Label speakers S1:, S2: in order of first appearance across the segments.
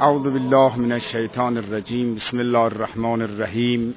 S1: اعوذ بالله من الشیطان الرجیم. بسم الله الرحمن الرحیم.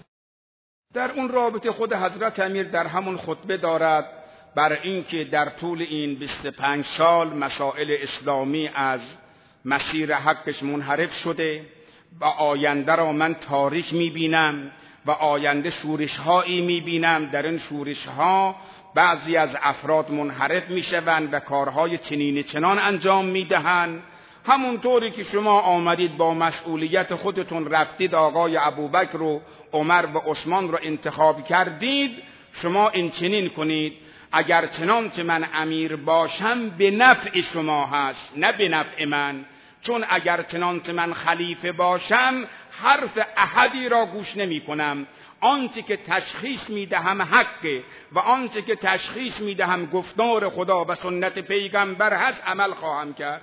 S1: در اون رابطه خود حضرت امیر در همون خطبه دارد بر اینکه در طول این 25 سال مسائل اسلامی از مسیر حقش منحرف شده و آینده را من تاریک میبینم و آینده شورش‌هایی میبینم. در این شورش‌ها بعضی از افراد منحرف میشوند و کارهای چنین چنان انجام میدهند. همونطوری که شما آمدید با مسئولیت خودتون رفتید آقای ابوبکر و عمر و عثمان را انتخاب کردید، شما این چنین کنید. اگر چنانچه من امیر باشم به نفع شما هست نه به نفع من، چون اگر چنانچه من خلیفه باشم حرف احدی را گوش نمی کنم. آنچه که تشخیص میدهم حقه و آنچه که تشخیص میدهم گفتار خدا و سنت پیغمبر هست عمل خواهم کرد.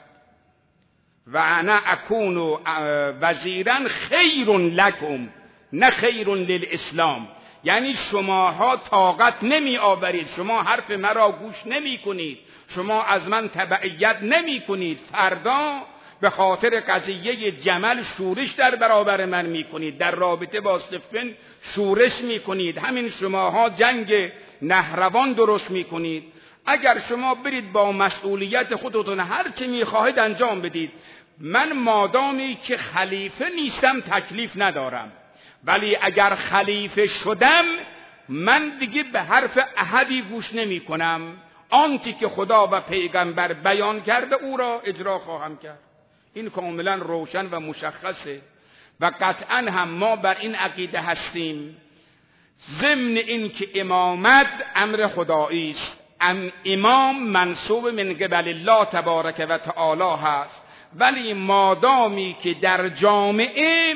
S1: و انا اکون وزیرا خیر لکم نه خیر للاسلام، یعنی شماها طاقت نمی آورید، شما حرف مرا گوش نمی کنید، شما از من تبعیت نمی کنید. فردا به خاطر قضیه جمل شورش در برابر من می کنید، در رابطه با صفین شورش می کنید، همین شماها جنگ نهروان درست می کنید. اگر شما برید با مسئولیت خودتون هر چه می خواهید انجام بدید، من مادامی که خلیفه نیستم تکلیف ندارم، ولی اگر خلیفه شدم من دیگه به حرف احدی گوش نمی کنم. آنچه که خدا و پیغمبر بیان کرده او را اجرا خواهم کرد. این کاملا روشن و مشخصه و قطعا هم ما بر این عقیده هستیم. ضمن این که امامت امر خدایی است، امام منصوب من قبل الله تبارک و تعالی هست، ولی مادامی که در جامعه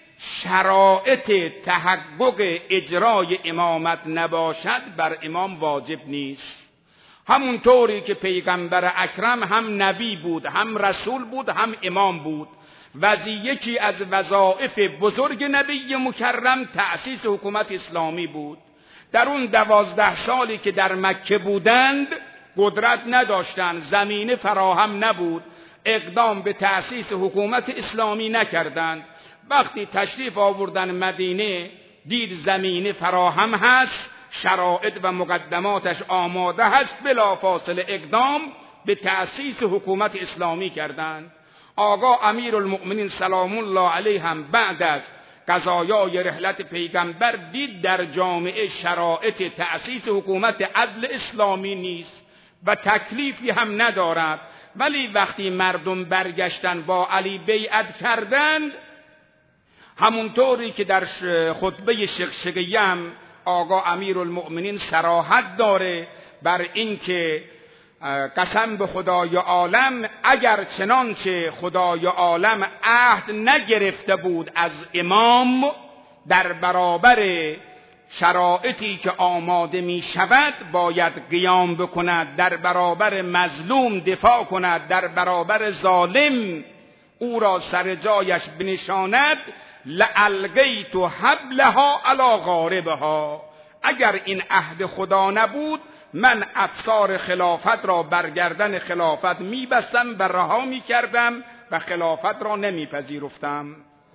S1: شرایط تحقق اجرای امامت نباشد بر امام واجب نیست. همونطوری که پیغمبر اکرم هم نبی بود، هم رسول بود، هم امام بود. یکی از وظایف بزرگ نبی مکرم تأسیس حکومت اسلامی بود. در اون 12 سالی که در مکه بودند قدرت نداشتند، زمینه فراهم نبود، اقدام به تأسیس حکومت اسلامی نکردند. وقتی تشریف آوردن مدینه دید زمینه فراهم هست، شرایط و مقدماتش آماده هست، بلافاصله اقدام به تأسیس حکومت اسلامی کردند. آقا امیرالمؤمنین سلام الله علیه هم بعد از قضایای رحلت پیغمبر دید در جامعه شرایط تأسیس حکومت عدل اسلامی نیست و تکلیفی هم ندارد، ولی وقتی مردم برگشتن با علی بیعت کردند، همونطوری که در خطبه شقشقیه هم آقا امیرالمؤمنین صراحت داره بر این که قسم به خدای عالم اگر چنانچه خدای عالم عهد نگرفته بود از امام در برابر شرایطی که آماده می شود باید قیام بکند، در برابر مظلوم دفاع کند، در برابر ظالم او را سر جایش بنشاند، لالقیت حبلها علی غاربها. اگر این عهد خدا نبود من افسار خلافت را بر گردن خلافت میبستم و رها میکردم و خلافت را نمیپذیرفتم.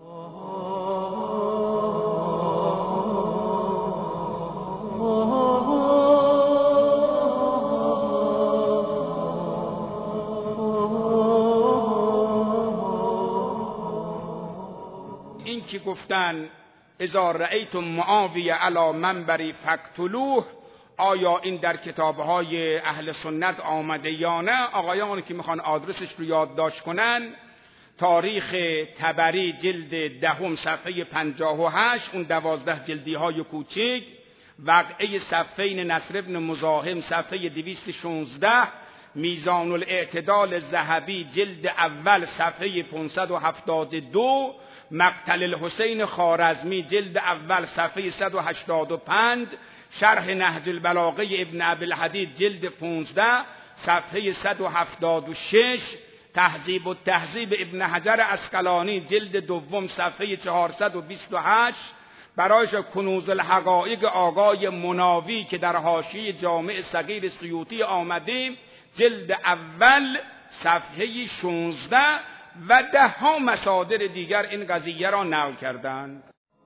S1: این که گفتن اذا رأیتم معاویه علی منبری فقتلوه، آیا این در کتابهای اهل سنت آمده یا نه؟ آقایانی که میخوان آدرسش رو یادداشت کنن، تاریخ طبری جلد 10 صفحه 58، اون 12 جلدی های کوچک، وقعه صفین نصر ابن مزاحم صفحه 216، میزان الاعتدال ذهبی جلد اول صفحه 572، مقتل الحسین خوارزمی جلد اول صفحه 185، شرح نهج البلاغه ابن ابوالحدید جلد 15 صفحه 176، تهذیب التهذیب ابن حجر عسقلانی جلد 2 صفحه 428، برایش کنوز الحقایق آقای مناوی که در حاشیه جامع صغیر سیوطی آمده جلد اول صفحه 16 و 10 مصادر دیگر این قضیه را نقل کردند.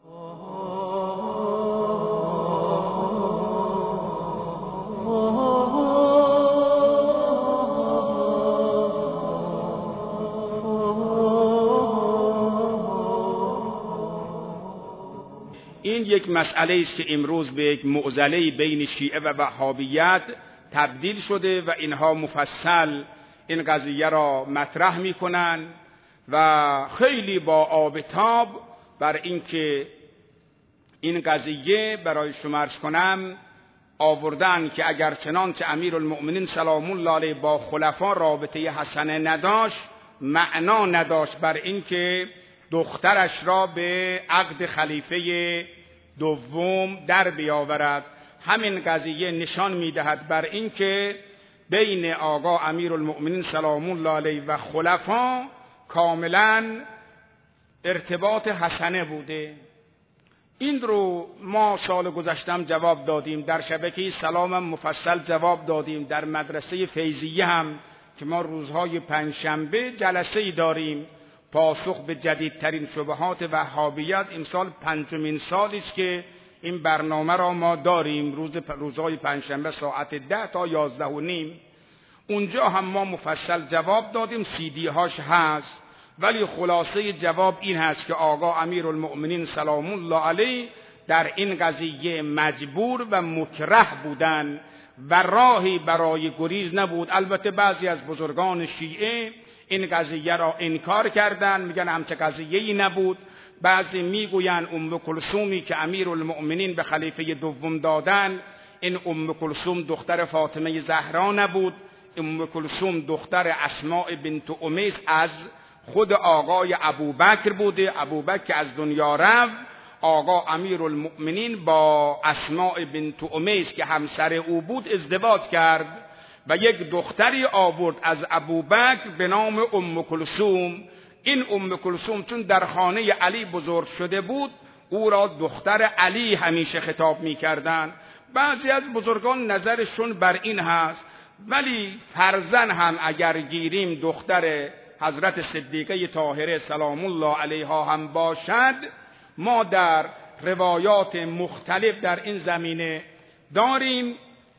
S1: این یک مسئله است که امروز به یک معضله بین شیعه و وهابیت تبدیل شده و اینها مفصل این قضیه را مطرح میکنن و خیلی با آب تاب بر اینکه این قضیه برای شما عرض کنم آوردن که اگر چنانچه امیرالمؤمنین سلام الله علیه با خلفا رابطه حسنه نداشت، معنا نداشت بر اینکه دخترش را به عقد خلیفه دوم در بیاورد. همین قضیه نشان میدهد بر اینکه بین آقا امیرالمؤمنین سلام الله علیه و خلفا کاملا ارتباط حسنه بوده. این رو ما سال گذشتم جواب دادیم، در شبکه سلام هم مفصل جواب دادیم، در مدرسه فیضیه هم که ما روزهای پنجشنبه جلسه‌ای داریم پاسخ به جدیدترین شبهات وهابیت. امسال 5مین سالی است که این برنامه را ما داریم، روزهای پنجشنبه ساعت 10 تا 11:30. اونجا هم ما مفصل جواب دادیم، CD هاش هست، ولی خلاصه جواب این هست که آقا امیرالمؤمنین سلام الله علیه در این قضیه مجبور و مکره بودن و راهی برای گریز نبود. البته بعضی از بزرگان شیعه این قضیه را انکار کردن، میگن همچه قضیه‌ای نبود. بعضی میگوین ام کلثومی که امیرالمؤمنین به خلیفه دوم دادن، این ام کلثوم دختر فاطمه زهرا نبود، ام کلثوم دختر اسماء بنت امیس از خود آقای ابوبکر بوده. ابوبکر که از دنیا رفت، آقا امیرالمؤمنین با اسماء بنت امیس که همسر او بود ازدواج کرد و یک دختری آورد از ابوبکر به نام ام کلثوم. این ام کلثوم چون در خانه علی بزرگ شده بود، او را دختر علی همیشه خطاب می‌کردند. بعضی از بزرگان نظرشون بر این هست، ولی فرزن هم اگر گیریم دختر حضرت صدیقه طاهره سلام الله علیها هم باشد، ما در روایات مختلف در این زمینه داریم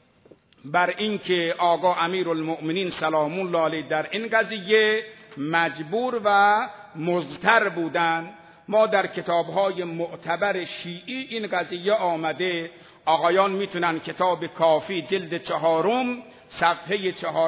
S1: بر اینکه آقا امیرالمؤمنین سلام الله علیه در این قضیه مجبور و مضطر بودند. ما در کتاب‌های معتبر شیعی این قضیه آمده، آقایان میتونن کتاب کافی جلد 4 صفحه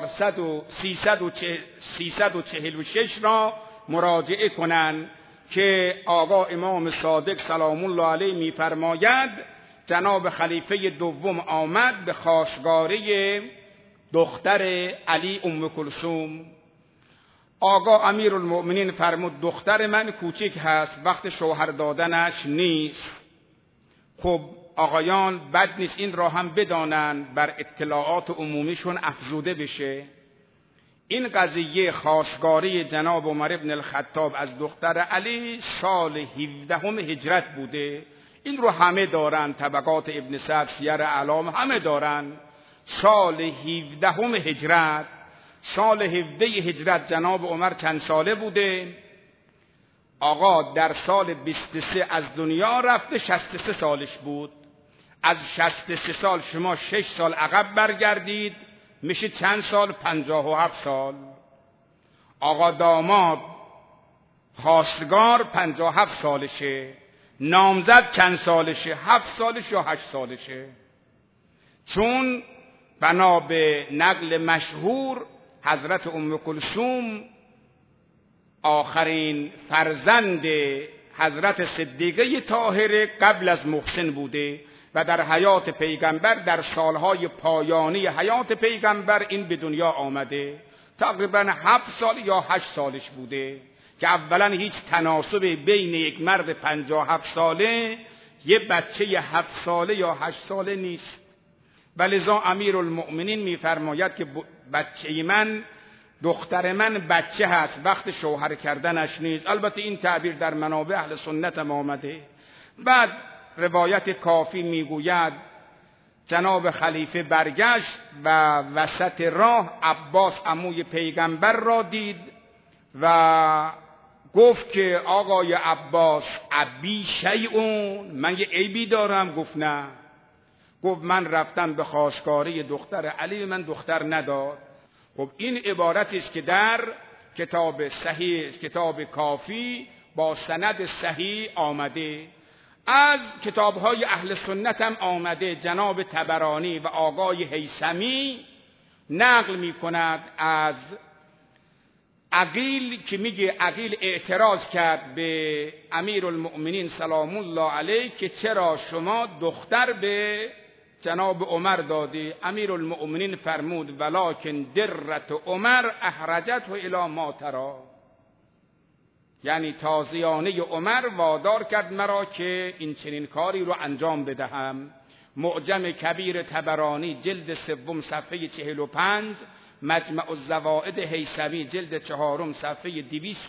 S1: 346 را مراجعه کنند که آقا امام صادق سلام الله علیه میفرماید جناب خلیفه دوم آمد به خواستگاری دختر علی ام کلثوم. آقا امیرالمؤمنین فرمود دختر من کوچک هست، وقت شوهر دادنش نیست. خب آقایان بد نیست این را هم بدانن، بر اطلاعات عمومیشون افزوده بشه. این قضیه خواستگاری جناب عمر بن الخطاب از دختر علی سال 17 هجرت بوده. این رو همه دارن، طبقات ابن سعد، سیر اعلام همه دارن. سال 17 هجرت، سال 17 هجرت جناب عمر چند ساله بوده؟ آقا در سال 23 از دنیا رفته، 63 سالش بود. از 63 سال شما 6 سال عقب برگردید، میشه چند سال؟ 57 سال. آقا داماد خواستگار 57 سالشه، نامزد چند سالشه؟ 7 سالشه یا 8 سالشه؟ چون بنا به نقل مشهور حضرت ام کلثوم آخرین فرزند حضرت صدیقه طاهره قبل از محسن بوده و در حیات پیغمبر، در سالهای پایانی حیات پیغمبر این به دنیا آمده. تقریبا 7 سال یا 8 سالش بوده که اولا هیچ تناسب بین یک مرد 57 ساله یه بچه 7 ساله یا 8 ساله نیست. ولذا امیرالمؤمنین میفرماید که بچه من، دختر من بچه هست، وقت شوهر کردنش نیست. البته این تعبیر در منابع اهل سنت هم آمده. بعد روایت کافی میگوید جناب خلیفه برگشت و وسط راه عباس عموی پیغمبر را دید و گفت که آقای عباس ابی شیئون، من یه عیبی دارم؟ گفت نه. گفت من رفتم به خواستگاری دختر علی، من دختر نداد. خب این عبارتی است که در کتاب صحیح، کتاب کافی با سند صحیح آمده. از کتاب‌های اهل سنت هم آمده. جناب طبرانی و آقای هیثمی نقل می‌کند از عقیل که میگه عقیل اعتراض کرد به امیرالمؤمنین سلام الله علیه که چرا شما دختر به جناب عمر دادی؟ امیرالمؤمنین فرمود ولکن درت عمر احرجته الی ما تری، یعنی تازیانه عمر وادار کرد مرا که این چنین کاری رو انجام بدهم. معجم کبیر طبرانی جلد 3 صفحه 45، مجمع الزوائد هیثمی جلد 4 صفحه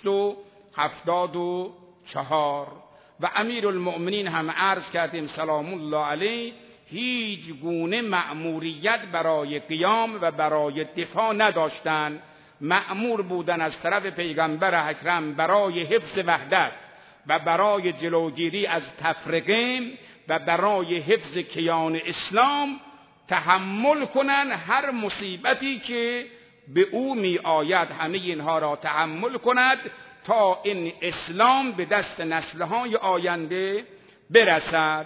S1: 274. و امیرالمؤمنین هم عرض کردیم سلام الله علیه هیچ گونه مأموریت برای قیام و برای دفاع نداشتند. مأمور بودن از طرف پیغمبر اکرم برای حفظ وحدت و برای جلوگیری از تفرقه و برای حفظ کیان اسلام تحمل کنن هر مصیبتی که به او می آید، همه اینها را تحمل کند تا این اسلام به دست نسل‌های آینده برسد.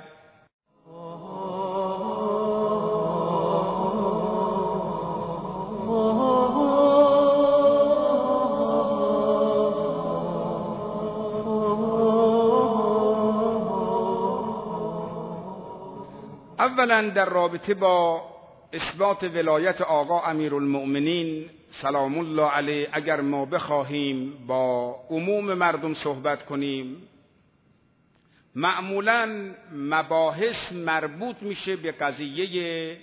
S1: اولا در رابطه با اثبات ولایت آقا امیرالمؤمنین سلام الله علیه، اگر ما بخواهیم با عموم مردم صحبت کنیم، معمولاً مباحث مربوط میشه به قضیه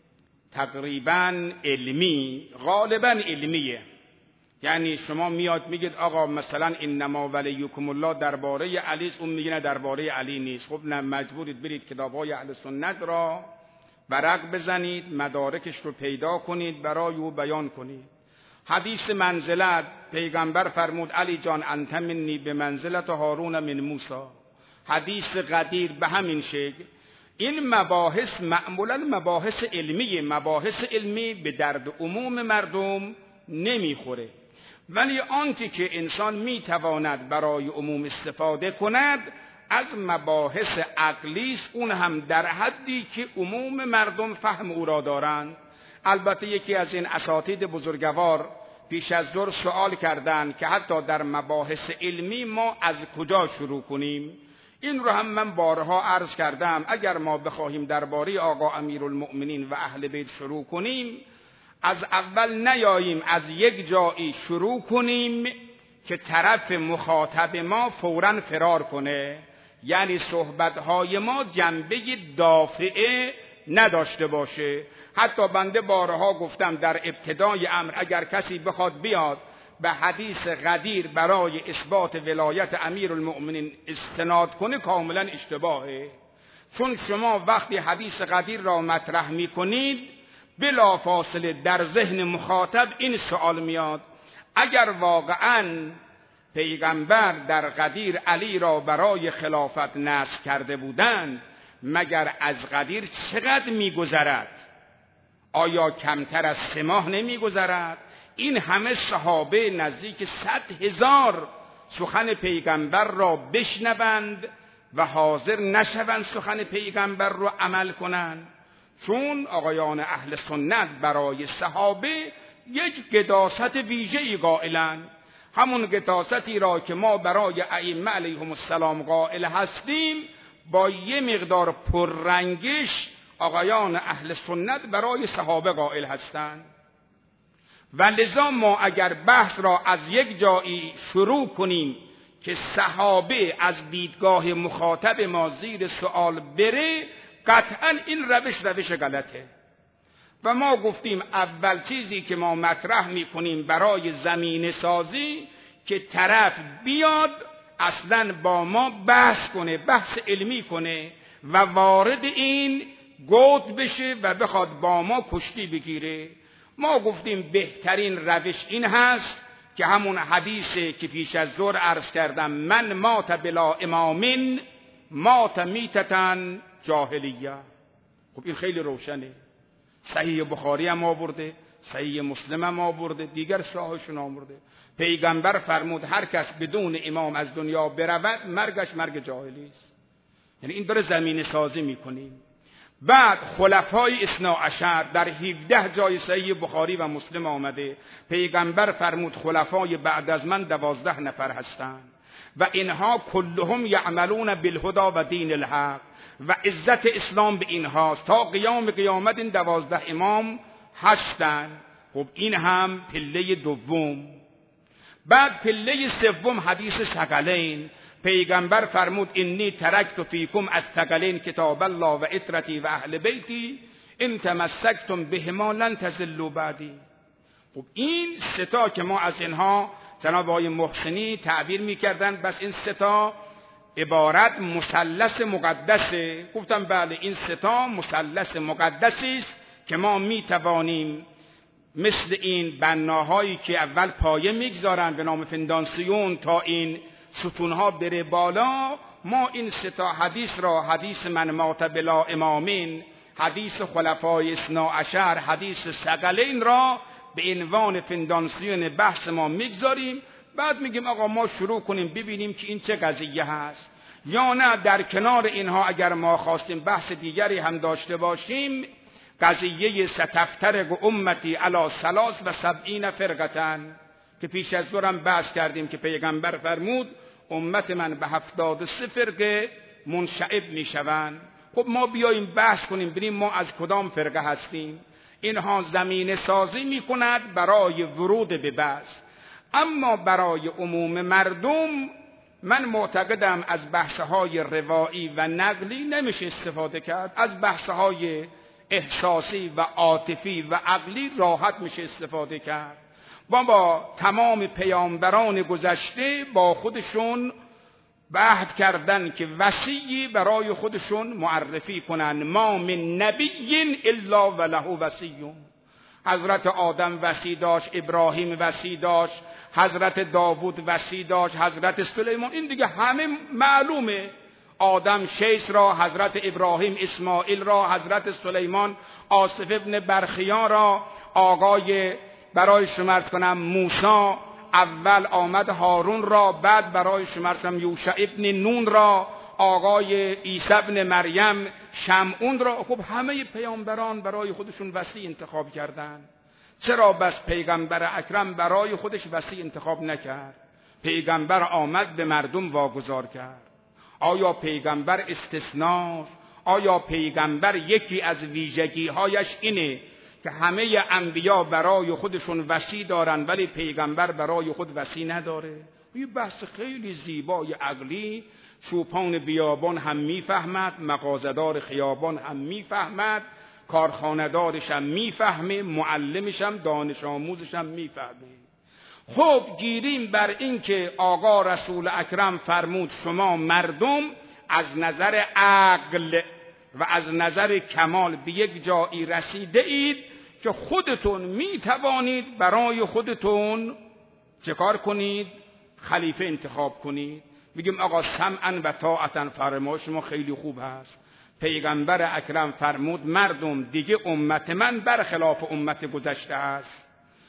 S1: تقریباً علمی، غالباً علمیه. یعنی شما میاد میگید آقا مثلا انما ولیکم الله درباره علی است، اون میگه نه درباره علی نیست. خب نه، مجبورید برید کتاب‌های اهل سنت را ورق بزنید، مدارکش رو پیدا کنید، برای او بیان کنید. حدیث منزلت، پیغمبر فرمود علی جان انت منی به منزلت هارون من موسی. حدیث غدیر به همین شکل. این مباحث معمولا مباحث علمی، مباحث علمی به درد عموم مردم نمیخوره. ولی آنچه که انسان میتواند برای عموم استفاده کند از مباحث عقلی است، اون هم در حدی که عموم مردم فهم او را دارند. البته یکی از این اساتید بزرگوار پیش از ظهر سوال کردند که حتی در مباحث علمی ما از کجا شروع کنیم. این رو هم من بارها عرض کردم. اگر ما بخواهیم درباره آقا امیرالمؤمنین و اهل بیت شروع کنیم، از اول نیاییم از یک جایی شروع کنیم که طرف مخاطب ما فوراً فرار کنه، یعنی صحبتهای ما جنبه دافعه نداشته باشه. حتی بنده بارها گفتم در ابتدای امر اگر کسی بخواد بیاد به حدیث غدیر برای اثبات ولایت امیرالمؤمنین استناد کنه کاملا اشتباهه. چون شما وقتی حدیث غدیر را مطرح میکنید بلا فاصله در ذهن مخاطب این سوال میاد اگر واقعاً پیغمبر در غدیر علی را برای خلافت نصب کرده بودند، مگر از غدیر چقدر میگذرد؟ آیا کمتر از 3 ماه نمیگذرد؟ این همه صحابه نزدیک 100,000 سخن پیغمبر را بشنوند و حاضر نشوند سخن پیغمبر را عمل کنند؟ چون آقایان اهل سنت برای صحابه یک قداست ویژه‌ای قائلند، همون قداستی را که ما برای ائمه علیهم السلام قائل هستیم با یه مقدار پررنگش آقایان اهل سنت برای صحابه قائل هستند. و لذا ما اگر بحث را از یک جایی شروع کنیم که صحابه از دیدگاه مخاطب ما زیر سوال بره، قطعا این روش غلطه. و ما گفتیم اول چیزی که ما مطرح میکنیم برای زمینه سازی که طرف بیاد اصلا با ما بحث کنه، بحث علمی کنه و وارد این گود بشه و بخواد با ما کشتی بگیره. ما گفتیم بهترین روش این هست که همون حدیثی که پیش از ظهر عرض کردم، من مات بلا امامین مات میتتن جاهلیه. خب این خیلی روشنه. صحیح بخاری هم آورده، صحیح مسلم هم آورده، دیگر صحاحشون آورده. پیغمبر فرمود هر کس بدون امام از دنیا برود مرگش مرگ جاهلی است. یعنی این داره زمینه سازی میکنیم. بعد خلفای اثنا عشر در 17 جای صحیح بخاری و مسلم آمده. پیغمبر فرمود خلفای بعد از من 12 نفر هستند و اینها کلهم یعملون بالهدى و دین الحق و عزت اسلام به اینهاست تا قیام قیامت. این 12 امام هستند. خب این هم پله دوم. بعد پله سوم حدیث ثقلین. پیغمبر فرمود انی ترکت فیکم الثقلین کتاب الله و عترتی و اهل بیتی ان تمسکتم بهما لن تضلوا بعدی. خب این ستا که ما از اینها جناب آقای محسنی تعبیر میکردن، بس این ستا عبارت مثلث مقدسه. گفتم بله این ستا مثلث مقدسی است که ما میتوانیم مثل این بناهایی که اول پایه میگذارن به نام فندانسیون تا این ستونها بره بالا، ما این ستا حدیث را، حدیث من مات بلا امامین، حدیث خلفای اثنا عشر، حدیث ثقلین را به عنوان فندانسیون بحث ما میگذاریم. بعد میگیم آقا ما شروع کنیم ببینیم که این چه قضیه هست، یا نه در کنار اینها اگر ما خواستیم بحث دیگری هم داشته باشیم، قضیه ستفترق امتی علی 73 فرقتن که پیش از ظهر هم بحث کردیم که پیغمبر فرمود امت من به 73 فرقه منشعب میشوند. خب ما بیاییم بحث کنیم ببینیم ما از کدام فرقه هستیم. اینها زمینه سازی میکند برای ورود به بحث. اما برای عموم مردم من معتقدم از بحث‌های روایی و نقلی نمیشه استفاده کرد. از بحث‌های احساسی و عاطفی و عقلی راحت میشه استفاده کرد. با تمام پیامبران گذشته با خودشون عهد کردن که وصی برای خودشون معرفی کنن. ما من نبی الا وله وصی. حضرت آدم وصی داشت، ابراهیم وصی داشت، حضرت داوود وصی داشت، حضرت سلیمان. این دیگه همه معلومه. آدم شیث را، حضرت ابراهیم اسماعیل را، حضرت سلیمان آصف ابن برخیا را، آقای برای شمرد کنم موسی، اول آمد هارون را، بعد برای شمرد کنم یوشع ابن نون را، آقای عیسی ابن مریم شمعون را. خب همه پیامبران برای خودشون وصی انتخاب کردن. چرا بس پیغمبر اکرم برای خودش وصی انتخاب نکرد؟ پیغمبر آمد به مردم واگذار کرد. آیا پیغمبر استثناست؟ آیا پیغمبر یکی از ویژگی‌هایش اینه که همه انبیا برای خودشون وصی دارن ولی پیغمبر برای خود وصی نداره؟ این بحث خیلی زیبای عقلی. چوپان بیابان هم میفهمد، مغازه‌دار خیابان هم میفهمد، کارخانه‌دارش هم میفهمه، معلمش هم، دانش آموزش هم میفهمه. خب گیریم بر این که آقا رسول اکرم فرمود شما مردم از نظر عقل و از نظر کمال به یک جایی رسیده اید که خودتون می توانید برای خودتون چه کار کنید؟ خلیفه انتخاب کنید. میگیم آقا سمعا و طاعتا، فرمان شما خیلی خوب هست. پیغمبر اکرم فرمود مردم دیگه امت من برخلاف امت گذشته است.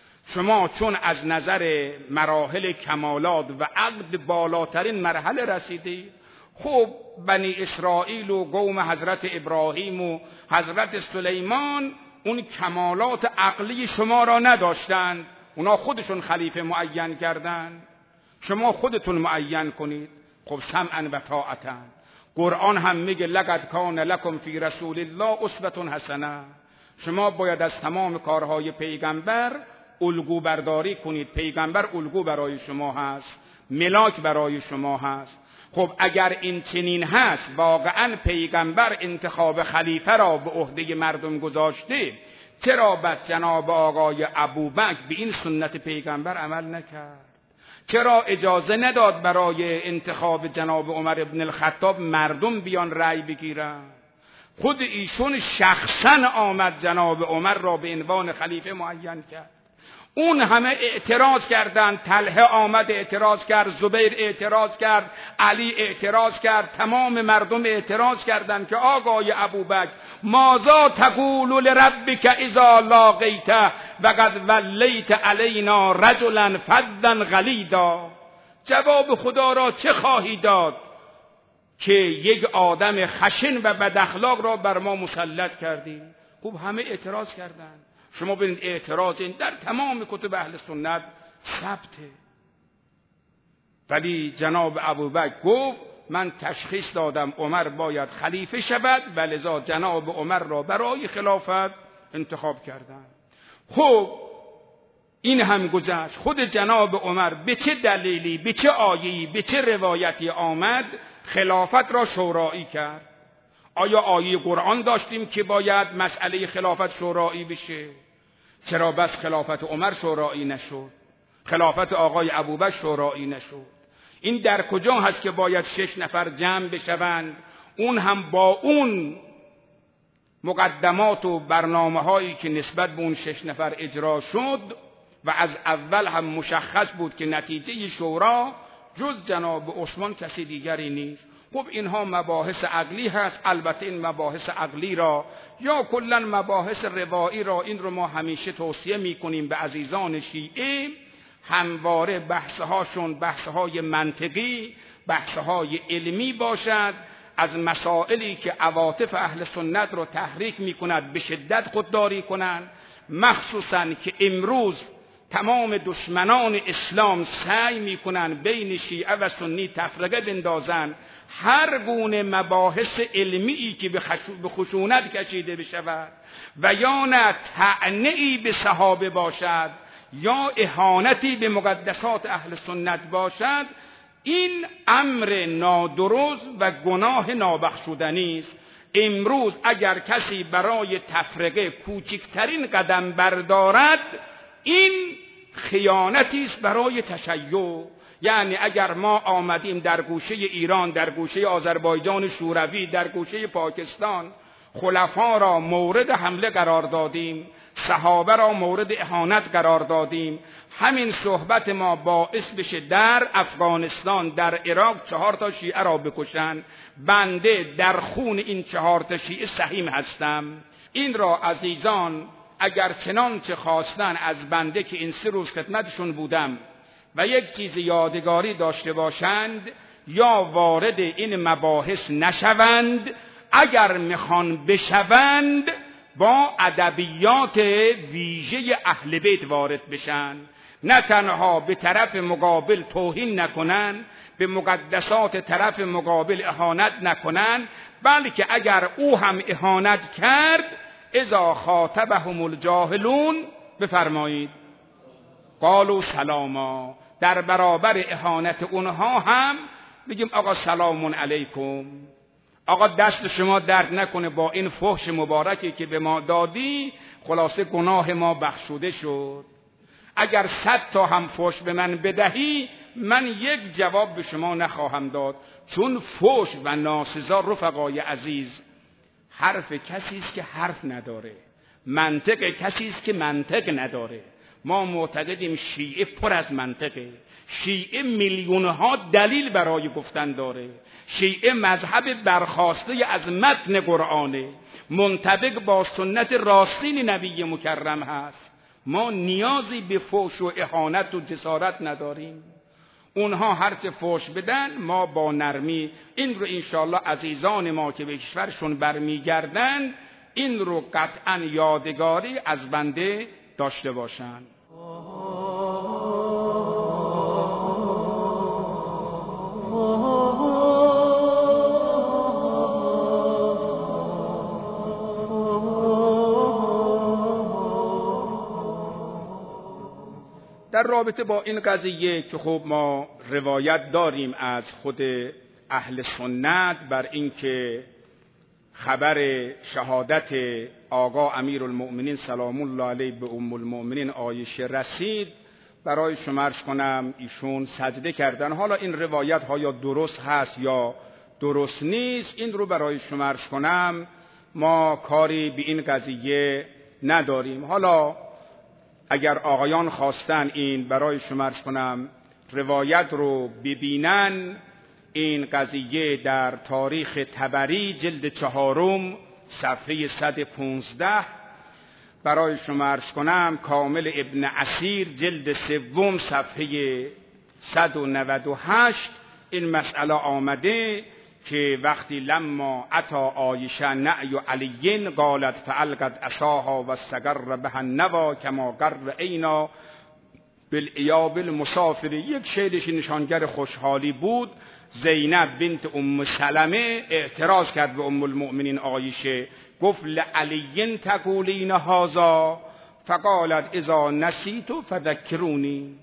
S1: شما چون از نظر مراحل کمالات و عقل بالاترین مرحله رسیدید. خب بنی اسرائیل و قوم حضرت ابراهیم و حضرت سلیمان اون کمالات عقلی شما را نداشتند. اونا خودشون خلیفه معین کردند. شما خودتون معین کنید. خب سمعا و طاعتا. قرآن هم میگه لقد کان لکم فی رسول الله اسوة حسنه. شما باید از تمام کارهای پیغمبر الگو برداری کنید. پیغمبر الگو برای شما هست، ملاک برای شما هست. خب اگر این چنین هست، واقعا پیغمبر انتخاب خلیفه را به عهده مردم گذاشته، چرا بس جناب آقای ابوبکر به این سنت پیغمبر عمل نکرد؟ چرا اجازه نداد برای انتخاب جناب عمر ابن الخطاب مردم بیان رأی بگیرن؟ خود ایشون شخصا آمد جناب عمر را به عنوان خلیفه معین کرد. اون همه اعتراض کردند. طلحه آمد اعتراض کرد، زبیر اعتراض کرد، علی اعتراض کرد، تمام مردم اعتراض کردند که آقای ابوبکر ماذا تقول لربک اذا لاقیته وقد ولیت علینا رجلا فظا غلیظا، جواب خدا را چه خواهی داد که یک آدم خشن و بد اخلاق را بر ما مسلط کردی؟ خب همه اعتراض کردند. شما ببینید اعتراض این در تمام کتب اهل سنت ثبته. ولی جناب ابوبکر گفت من تشخیص دادم عمر باید خلیفه شود و لذا جناب عمر را برای خلافت انتخاب کردند. خب این هم گذشت. خود جناب عمر به چه دلیلی، به چه آیه‌ای، به چه روایتی آمد خلافت را شورایی کرد؟ آیا آیه قرآن داشتیم که باید مسئله خلافت شورایی بشه؟ چرا بس خلافت عمر شورایی نشد؟ خلافت آقای ابوبکر شورایی نشد؟ این در کجا هست که باید 6 نفر جمع بشوند؟ اون هم با اون مقدمات و برنامه هایی که نسبت به اون 6 نفر اجرا شد و از اول هم مشخص بود که نتیجه شورا جز جناب عثمان کسی دیگری نیست. خب اینها مباحث عقلی هست. البته این مباحث عقلی را یا کلا مباحث روایی را، این رو ما همیشه توصیه میکنیم به عزیزان شیعه، همواره بحثهاشون بحثهای منطقی، بحثهای علمی باشد. از مسائلی که عواطف اهل سنت رو تحریک میکند به شدت خودداری کنند، مخصوصا که امروز تمام دشمنان اسلام سعی میکنن بین شیعه و سنی تفرقه بندازن. هر گونه مباحث علمی که به خشونت کشیده بشود و یا نه طعنه‌ای به صحابه باشد یا اهانتی به مقدسات اهل سنت باشد، این امر نادرست و گناه نابخشودنی است. امروز اگر کسی برای تفرقه کوچکترین قدم بردارد، این خیانتی است برای تشیع. یعنی اگر ما آمدیم در گوشه ایران، در گوشه آذربایجان شوروی، در گوشه پاکستان خلفا را مورد حمله قرار دادیم، صحابه را مورد اهانت قرار دادیم، همین صحبت ما باعث بشه در افغانستان، در عراق 4 شیعه را بکشن، بنده در خون این 4 شیعه سهیم هستم. این را عزیزان اگر چنانچه خواستن از بنده که این 3 روز خدمتشون بودم و یک چیز یادگاری داشته باشند، یا وارد این مباحث نشوند، اگر میخوان بشوند با ادبیات ویژه اهل بیت وارد بشن، نه تنها به طرف مقابل توهین نکنن، به مقدسات طرف مقابل اهانت نکنن، بلکه اگر او هم اهانت کرد اذا خاطبهم الجاهلون بفرمایید قالوا سلاما، در برابر اهانت اونها هم بگیم آقا سلام علیکم، آقا دست شما درد نکنه با این فحش مبارکی که به ما دادی، خلاصه گناه ما بخشوده شد. اگر 100 تا هم فحش به من بدهی، من یک جواب به شما نخواهم داد، چون فحش و ناسزا رفقای عزیز حرف کسی است که حرف نداره، منطق کسی است که منطق نداره. ما معتقدیم شیعه پر از منطقه، شیعه میلیونها دلیل برای گفتن داره، شیعه مذهب برخواسته از متن قرآنه، منطبق با سنت راستین نبی مکرم هست. ما نیازی به فحش و اهانت و جسارت نداریم. اونها هرچه فحش بدن ما با نرمی، این رو انشاءالله عزیزان ما که به کشورشون برمیگردن این رو قطعا یادگاری از بنده داشته باشن. در رابطه با این قضیه که خب ما روایت داریم از خود اهل سنت بر اینکه خبر شهادت آقا امیرالمؤمنین سلام الله علیه به ام المؤمنین عایشه رسید، برای شما عرض کنم ایشون سجده کردن. حالا این روایت ها یا درست هست یا درست نیست، این رو برای شما عرض کنم، ما کاری به این قضیه نداریم. حالا اگر آقایان خواستن این برای شما عرض کنم روایت رو ببینن، این قضیه در تاریخ طبری جلد 4 صفحه 115، برای شما عرض کنم کامل ابن اسیر جلد 3 صفحه 198 این مسئله آمده که وقتی لما اتا عایشه نعی علی قالت فالقت عصاها واستقر بها النوی کما قر عینا بالایاب المسافر. یک شعرش نشانگر خوشحالی بود. زینب بنت ام سلمه اعتراض کرد به ام المؤمنین عایشه، گفت لعلی تقولین هذا فقالت اذا نسیت فذکرونی،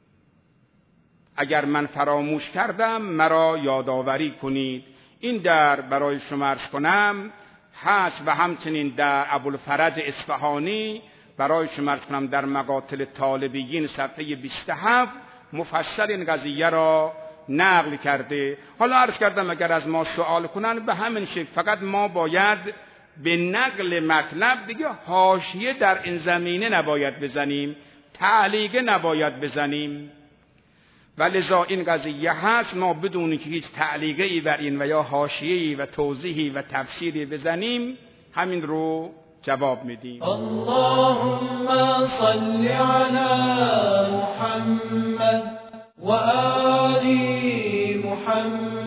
S1: اگر من فراموش کردم مرا یادآوری کنید. این در برای شما عرض کنم هست و همچنین در ابوالفرج اصفهانی برای شما عرض کنم در مقاتل طالبیین صفحه 27 مفصل این قضیه را نقل کرده. حالا عرض کردم اگر از ما سوال کنن به همین شکل، فقط ما باید به نقل مطلب دیگه حاشیه در این زمینه نباید بزنیم، تعلیقه نباید بزنیم. ولذا این قضیه هست ما بدون که هیچ تعلیقی بر این و یا حاشیه‌ای و توضیحی و تفسیری بزنیم همین رو جواب میدیم.
S2: اللهم صل علی محمد و آل محمد.